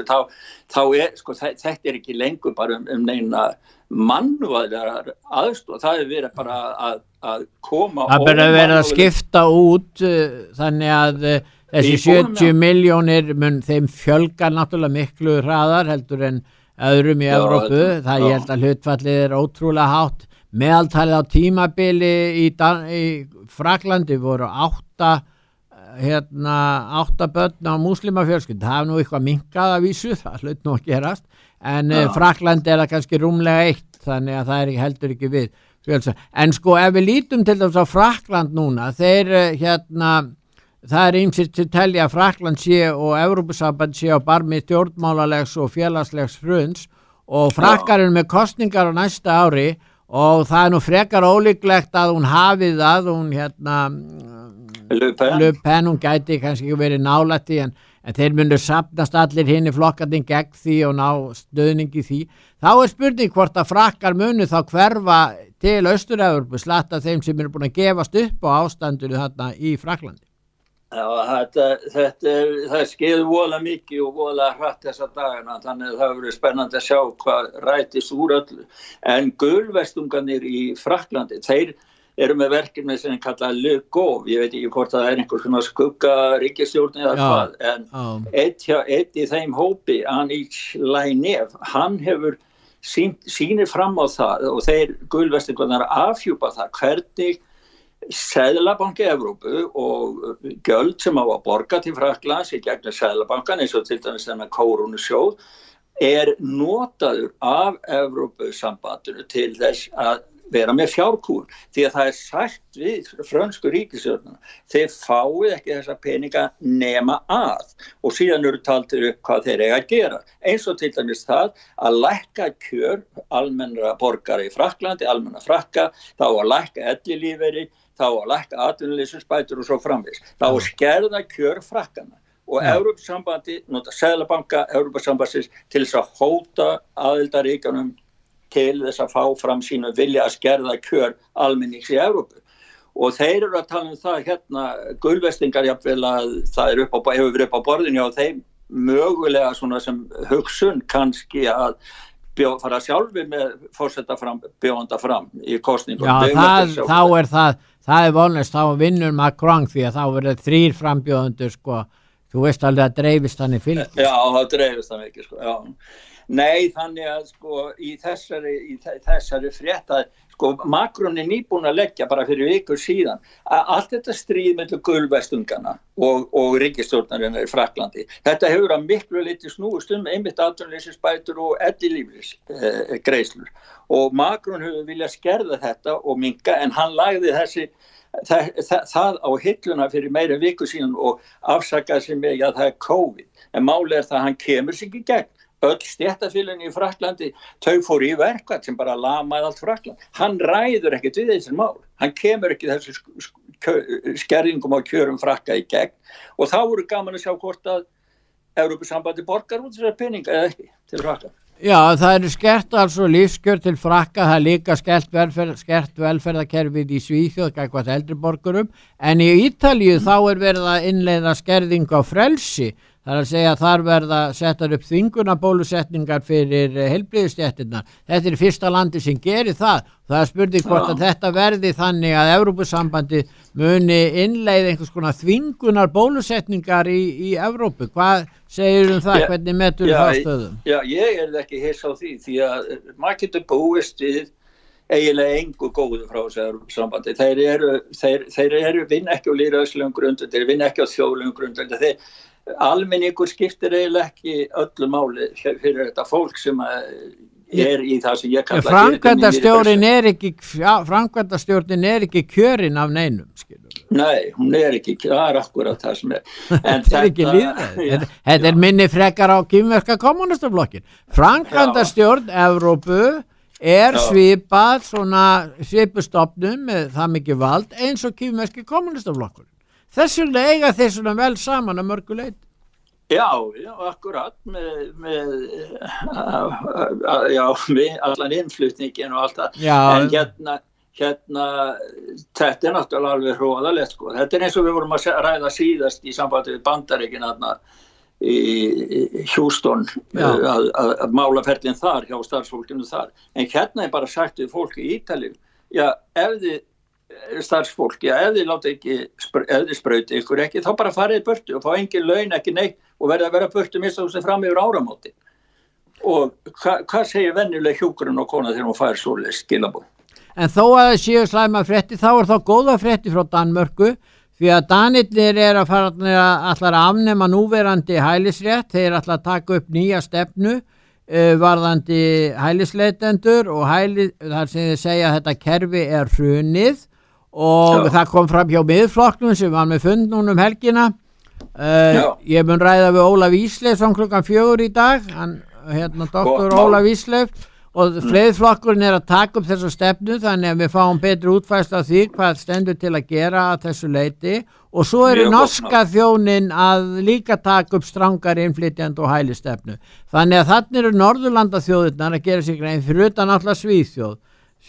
þá þetta ekki lengur bara neina mannúðlegar aðstoð, það verið bara að koma. Það verið að skipta út þannig að þessi 70 milljónir þeim fjölgar náttúrulega miklu hraðar heldur en öðrum í Evrópu, það ég held að hlutfallið ótrúlega hátt. Meðaltalið á tímabili í Frakklandi voru 8 8 börn á múslimafjölskyldu, það er nú eitthvað minkað að vísu, það hlut nú að gerast, en Frakklandi það kannski rúmlega 1, þannig að það heldur ekki við. En sko, ef við lítum til þess að Frakkland núna, þeir það er ýmsir til telja að Frakkland sé og Evrópusamband sé á barmi stjórnmálalegs og félagslegs hruns og Frakkar eru með kosningar á næsta ári og það er nú frekar ólíklegt að hún hafi það, hún Le Pen, hún gæti kannski ekki verið nálægt í en þeir myndu safnast allir hinni flokkandi gegn því og ná stöðningi því. Þá er spurning hvort að Frakkar munu þá hverfa til Austur-Evrópu, slatta þeim sem eru búin að gefast upp á ástandinu þarna í Frakklandi. Já, það skeið voðalega mikið og voðalega hratt þessa dagana, þannig að það verður spennandi að sjá hvað rætist úr öllu. En gulvestungarnir í Frakklandi, þeir eru með verkefni sem kallað Le Gauve, ég veit ekki hvort það er einhver svona skugga ríkisstjórn eða hvað, en eitt í þeim hópi, Anish Lainef, hann hefur sýnir fram á það og þeir gulvestingarnir afhjúpa það hvernig Seðlabanki Evrópu og gjöld sem á að borga til Frakklands í gegnum Seðlabankan eins og til dæmis þennan kórónusjóð notaður af Evrópusambandinu til þess að vera með fjárkúr, því að það er sagt við frönsku ríkisstjórnina, þeir fáið ekki þessa peninga nema að og síðan eru taldir upp hvað þeir eiga að gera, eins og til dæmis það að lækka kjör almennra borgara í Frakklandi, almenna Frakka, þá að lækka ellilífeyri, þá að lækka atvinnuleysisbætur og svo framvegis, þá að skerða kjör Frakkana og Evrópusambandi nota Seðlabanka Evrópusambandsins til þess að hóta aðildarríkjunum til þess að fá fram sínu vilja að skerða kjör almennings í Evrópu. Og þeir eru að tala það gulvestingar jafnvel að það hefur verið upp á borðinu og þeim mögulega svona sem hugsun kannski að fara sjálfur með bjóðanda fram í kosningum. Já, það er vonlust, þá vinnur Macron því að þá verður 3 frambjóðendur sko, þú veist alveg að dreifist hann í fylg. Já, það dreifist hann ekki sko, já. Nei, þannig að sko í þessari frétt að sko Macron er nýbúin að leggja bara fyrir vikur síðan að allt þetta stríð mellum gulvestungana og ríkisstjórnarinnar í Frakklandi. Þetta hefur að miklu liti snúist einmitt atvinnuleysisbætur og ellilífeyrisgreiðslur og Macron hefur viljað skerða þetta og minnka en hann lagði það á hilluna fyrir meira viku síðan og afsakaði sig með að það er COVID. En málið er það að hann kemur sig ekki gegn. Öll stéttarfélögin í Frakklandi, þau fóru í verkfall sem bara lamaði allt Frakkland. Hann ræður ekkert við þessi mál. Hann kemur ekki þessu skerðingum á kjörum Frakka í gegn og þá voru gaman að sjá hvort að Evrópusambandi borgar út þessar peninga eða ekki til Frakka. Já, það eru skert altså lífskjör til Frakka, það er líka skert velferðarkerfið í Svíþjóð gagnvart eldri borgurum, en í Ítalíu þá er verið að innleiða skerðingu á frelsi. Það er að segja að þar verða settar upp þvingunarbólusetningar fyrir heilbrigðisstéttirnar. Þetta er fyrsta landi sem gerir það. Það er spurning hvort að þetta verði þannig að Evrópusambandi muni innleiða einhvers konar þvingunarbólusetningar í Evrópu. Hvað segir það? Hvernig metur það stöðum? Já, ég er ekki hissa á því að maður getur búist við eiginlega engu góðu frá þessu sambandi. Þeir eru vinna ekki á lýðræðislegum grundvelli, þeir vinna ekki á þjóðlegum grundvelli. Almenningur skiptir eiginlega ekki öllu máli fyrir þetta fólk sem er í það sem ég kalla framkvæmdastjórnin er ekki kjörin af neinum, skilur. Nei, hún er ekki, það er akkurat það sem er. Þetta er ekki lýðræði. Þetta er minni frekar á kínverska kommunistaflokkin. Framkvæmdastjórn Evrópu er svipustofnum með það mikið vald eins og kínverski kommunistaflokkur. Þess vegna eiga þeir svona vel saman að mörgu leyti. Já, akkurat með allan innflutningin og allt það. En hérna þetta er náttúrulega alveg hróðalegt sko. Þetta er eins og við vorum að ræða síðast í sambandi við Bandaríkin í Houston að málaferlinn þar hjá starfsfólkinu þar. En hérna er bara sagt við fólk í Ítalíu, já, ef þið starfsfólki að ef þið sprauti ykkur ekki, þá bara farið burtu og fá engin laun, ekki neitt og verða að vera burtu mista þú sem fram yfir áramóti. Og hvað segir venjuleg hjúkurinn og kona þegar hún fær svoleiðis skilaboð? En þó að það séu slæma frétti, þá er þá góða frétti frá Danmörku því að Danirnir að fara allar að afnema núverandi hælisrétt, þeir ætla að taka upp nýja stefnu varðandi hælisleitendur og þar sem þeir segja að þetta kerfi hrunið og það kom fram hjá Miðflokknum sem var með fund núna helgina. Ég mun ræða við Ólaf Ísleifsson klukkan 4 í dag, hann doktor Ólaf Ísleif, og fleirflokkurinn að taka upp þessa stefnu þannig að við fáum betri útfærslu af því hvað stendur til að gera að þessu leiti og svo norska þjónin að líka taka upp strangari innflytjandi og hælistefnu. Þannig að þannig Norðurlanda þjóðirnar að gera sig grein fyrir utan alltaf Svíþjóð.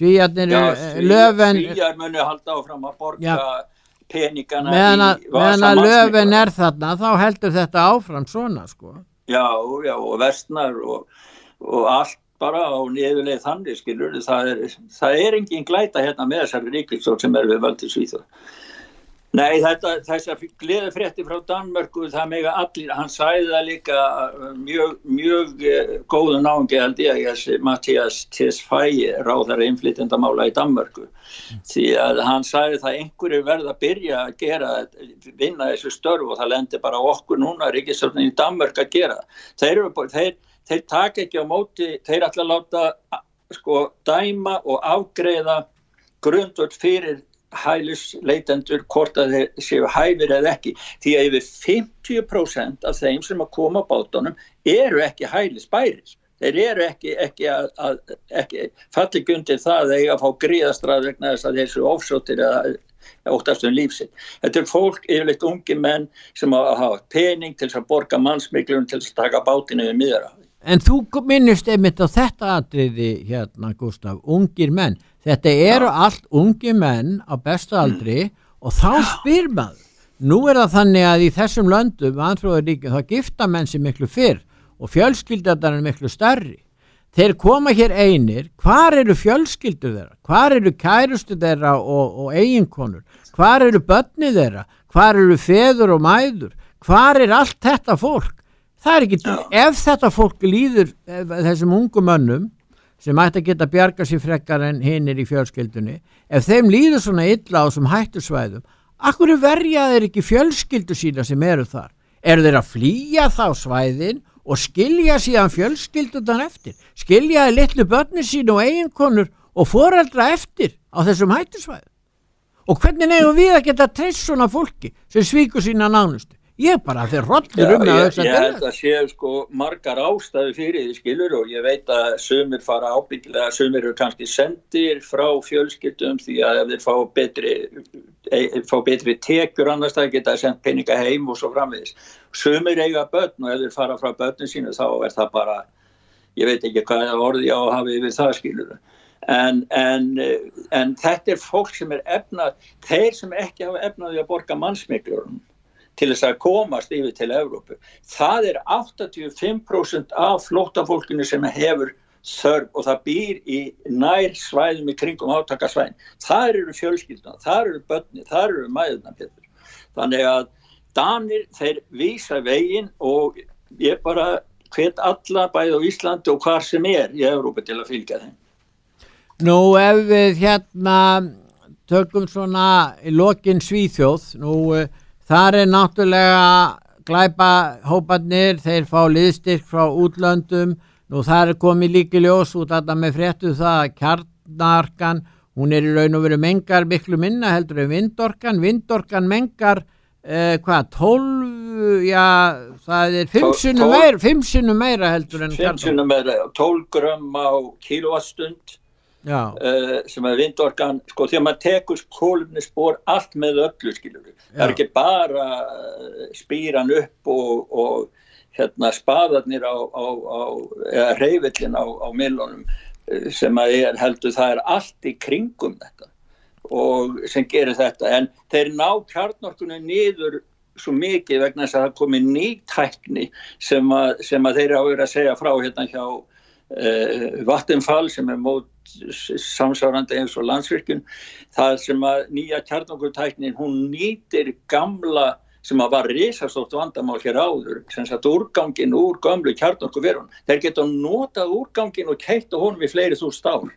Svíjar munu halda áfram að borga peningana meðan að Löfven þarna, þá heldur þetta áfram svona sko. Já, og versnar og allt bara á niðurleið þannig skilur, það engin glæta hérna með þessari ríkisstjórn sem við völd í Svíþjóð. Nei, þessar gleðifréttir frá Danmörku, það mega allir, hann sagði það líka mjög góðu náungi held ég, Mattias Tesfaye, ráðherra innflytjendamála í Danmörku, því að hann sagði það einhverju verða að byrja að vinna þessu störf og það lendir bara okkur núna, ríkisstjórnin í Danmörku að gera. Þeir taka ekki á móti, þeir ætla að láta dæma og afgreiða grundvöld fyrir hælisleitendur hvort að þeir séu hæfir eða ekki. Því að yfir 50% af þeim sem að koma á bátunum ekki hælisbærir. Þeir ekki falli undir það að þeir að fá gríðastrað vegna þess að þeir séu ofsóttir eða óttast lífsitt. Þetta fólk, yfirleitt ungi menn sem hafa pening til að borga mannsmiklun til að taka bátinu við Miðjarðarhafið. En þú minnist einmitt á þetta atriði Gústaf, ungir menn. Þetta allt ungir menn á besta aldri og þá spyr maður. Nú það þannig að í þessum löndum, andfróðaríkjum, þá gifta menn sig miklu fyrr og fjölskyldarnar miklu stærri. Þeir koma hér einir, hvar eru fjölskyldur þeirra? Hvar eru kærustu þeirra og eiginkonur? Hvar eru börni þeirra? Hvar eru feður og mæður? Hvar allt þetta fólk? Það ekki, ef þetta fólk líður þessum ungu mönnum sem ætti að geta bjarga sér frekar en hinir í fjölskyldunni, ef þeim líður svona illa á þessum hættusvæðum, akkur verja þeir ekki fjölskyldu sína sem þar? Þeir að flýja þá svæðin og skilja síðan fjölskyldunan eftir? Skilja litlu börni sín og eiginkonur og foreldra eftir á þessum hættusvæðum? Og hvernig eigum við að geta treyst svona fólki sem svíkur sína nánustu? Ég bara þeir rollir að ég held að séu margar ástæður fyrir því skilur og ég veit að sumir fara ábyggilega, sumir eru kannski sendir frá fjölskyldum því að ef þeir fá betri tekjur annars það geta sendt peninga heim og svo framvegis. Sumir eiga börn og ef þeir fara frá börnin sínu þá það bara, ég veit ekki hvað orði á að hafa yfir það skilur. En þetta fólk sem efnað, þeir sem ekki hafa efnaði að borga mannsmiklurinn til þess að komast yfir til Evrópu. Það 85% af flóttafólkinu sem hefur þörf og það býr í nær svæðum í kringum átakasvæðin. Það eru fjölskylduna, það eru börni, það eru mæðurnar. Þannig að Danir, þeir vísa veginn og ég bara hvet alla bæði á Íslandi og hvar sem í Evrópu til að fylgja þeim. Nú ef við tökum svona í lokin Svíþjóð, þar náttúrulega glæpahóparnir, þeir fá liðstyrk frá útlöndum, nú þar komið líka ljós út að það með fréttu það að kjarnaorkan, hún í raun og veru mengar miklu minna heldur en vindorkan mengar 12, það 5 sinnum meira heldur en 5 sinnum meira, 12 grömm á kílóvattstund. Sem vindorkan, þegar maður tekur kolefnisspor allt með öllu skilur við. Það ekki bara spýran upp og spaðarnir eða hreyfillin á millunum sem heldur það allt í kringum þetta og sem gerir þetta en þeir ná kjarnorkunni niður svo mikið vegna þess að það komi ný tækni sem að þeir hafa verið að segja frá hjá Vattenfall sem mót samsvarandi eins og Landsvirkjun það sem að nýja kjarnorkutæknin hún nýtir gamla sem að var risastórt vandamál hér áður sem sagt úrgangin úr gömlu kjarnorkuverun þeir geta notað úrgangin og keypt honum í fleiri þúsund ár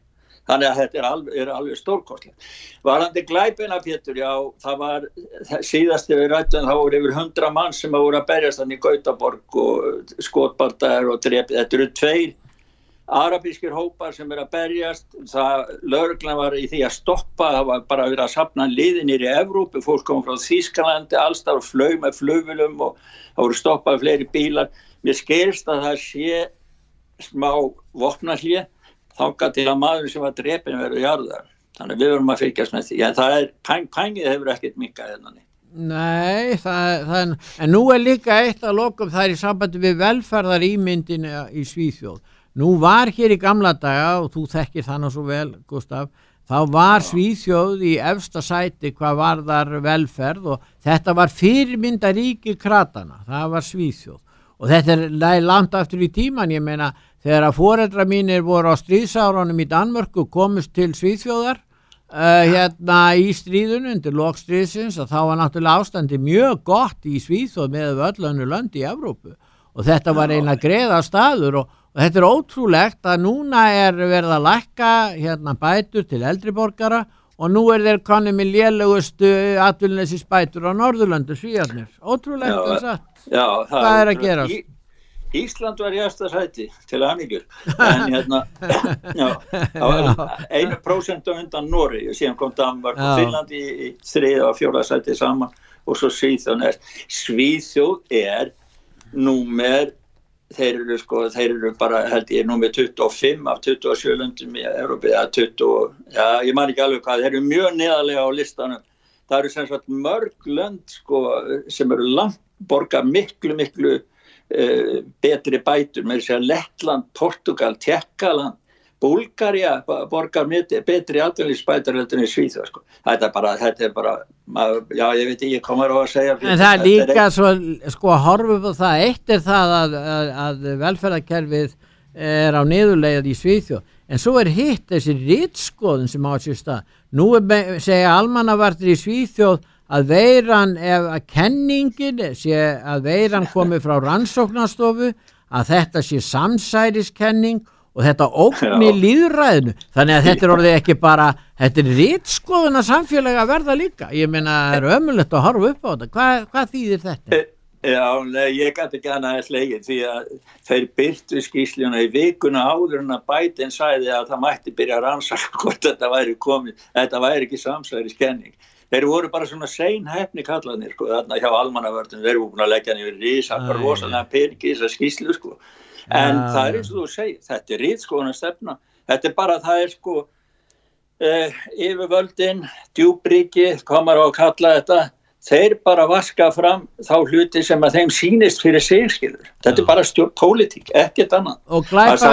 Þannig að þetta er alveg stórkostlegt. Varandi glæpina, Pétur, já, það var síðast við rættum, þá voru yfir 100 mann sem voru að berjast þannig í Gautaborg og skotbardagar og drepið. Þetta eru 2 arabískir hópar sem að berjast. Lögreglan var í því að stoppa, það var bara verið að safna liði niður í Evrópu, fólk kom frá Þýskalandi, allstar og flög með flugvélum og það voru stoppað fleiri bílar. Mér skilst að það sé smá vopnahlé þangað til að maður sem var drepinn verður jarðar. Þannig að við verum að fylgjast með því. En það pængið hefur ekkert minkað hérna. Nei, en nú líka eitt að lokum, það í sambandi við velferðarímyndin í Svíþjóð. Nú var hér í gamla daga, og þú þekkir þannig svo vel, Gustaf, þá var Svíþjóð í efsta sæti hvað varðar velferð og þetta var fyrirmyndaríki kratana, það var Svíþjóð. Og þetta langt aftur í tíman, ég meina, þegar að foreldrar mínir voru á stríðsárunum í Danmörku komust til Svíþjóðar hérna í stríðunum undir lok stríðsins að þá var náttúrulega ástandi mjög gott í Svíþjóð með öll önnur lönd í Evrópu og þetta var eina greiða staður og þetta ótrúlegt að núna verið að lækka hérna bætur til eldri borgara og nú þeir konum með lélegustu atvinnuleysisbætur á Norðurlöndu Svíarnir. Ótrúlegt að satt. Já, hvað að gerast? Ísland var í efsta sæti til hamingju, en hérna, já, það var 1% undan Noregi og síðan kom Danmark og Finnland í 3. og 4. sæti saman og svo Svíþjóð næst. Svíþjóð númer, þeir eru bara, held ég, númer 25 af 27 löndum í Evrópu, ég man ekki alveg hvað, þeir eru mjög neðarlega á listanum. Það eru sem sagt mörg lönd, sem eru langt borga miklu betri bætur, með þess að Lettland, Portugal, Tékkaland, Búlgaría borgar betri atvinnulífsbætur heldur en í Svíþjóð. Þetta er bara, já, ég veit ekki hvað maður á að segja. En það líka svo horfum á það, eitt það að velferðarkerfið á niðurleið í Svíþjóð, en svo hitt þessi ritskoðun sem á sér stað. Nú segja almannavarnir í Svíþjóð að veiran, ef að kenningin sé að veiran komi frá rannsóknarstofu, að þetta sé samsæriskenning og þetta ógni lýðræðinu. Þannig að þetta orðið ekki bara, þetta ritskoðuna samfélagi að verða líka. Ég meina, það ömurlegt að horfa upp á þetta. Hvað þýðir þetta? Já, ég gæti ekki annað að slegið því að þeir birtu skýrsluna í vikuna áður en að Biden sagði að það mætti byrja að rannsaka hvort þetta væri komið. Þetta væri ekki samsæriskenning. Þeir voru bara svona seinhæfni kallarnir, þarna hjá almannavörnum, þeir voru búin að leggja niður risakar rosalega peningi í þessa skýrslu, En það eins og þú segir, þetta ritskoðunarstefna. Þetta bara, það yfirvöldin, djúpríki, hvað maður á að kalla þetta, þeir bara vaska fram þá hluti sem að þeim sýnist fyrir sig, skilur. Þetta bara pólitík, ekkert annað. Og glæpa...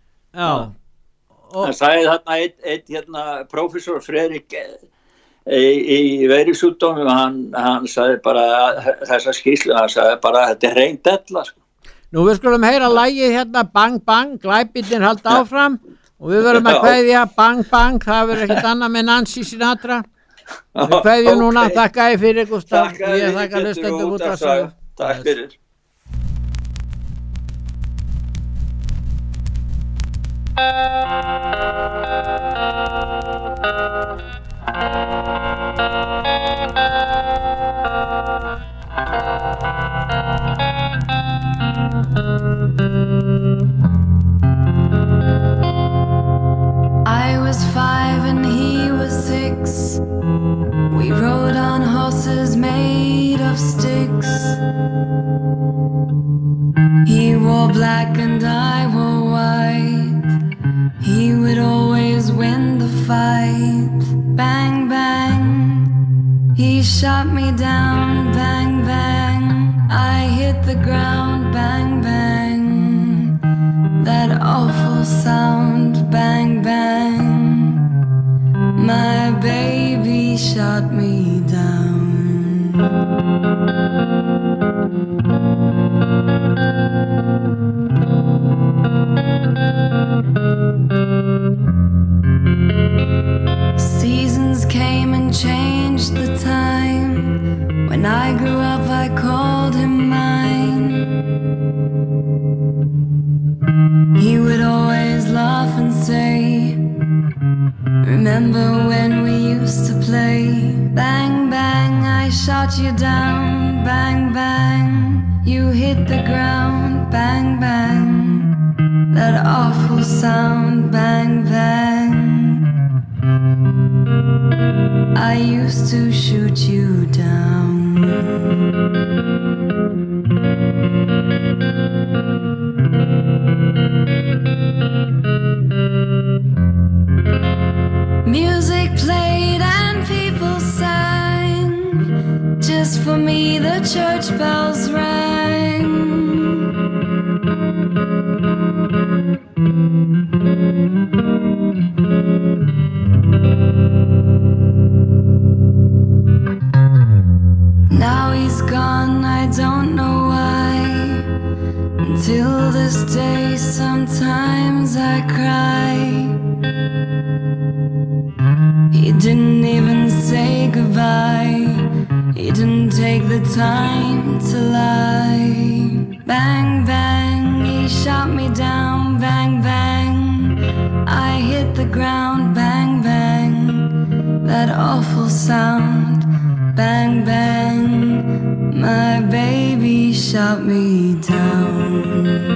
Það sagði þarna einn prófessor Fredrik í veirusjúkdómum, hann sagði bara þessa skýrslu, hann sagði bara þetta reyn della. Nú við skulum heyra lagið Bang Bang, glæpirnir halda áfram og við verum að kveðja Bang Bang, það verður ekkert annað með Nancy Sinatra. Við kveðjum núna, þakka þér fyrir, Gustaf. Ég þakka hlustendur útvarpsins. Takk fyrir. I was 5 and he was 6. We rode on horses made of sticks. He wore black and I wore white. He would always win the fight. Bang, bang. He shot me down. Bang, bang. I hit the ground. Bang, bang. That awful sound. Bang, bang. My baby shot me down. Seasons came and changed the time. When I grew up I called him mine. He would always laugh and say, Remember when we used to play? Bang, bang, I shot you down. Bang, bang, you hit the ground. Bang, bang, that awful sound. Bang, bang, I used to shoot you down. Music played and people sang. Just for me the church bells rang. Now he's gone, I don't know why. Until this day sometimes I cry. He didn't even say goodbye. He didn't take the time to lie. Bang, bang, he shot me down. Bang, bang, I hit the ground. Bang, bang, that awful sound. Bang, bang, my baby shot me down.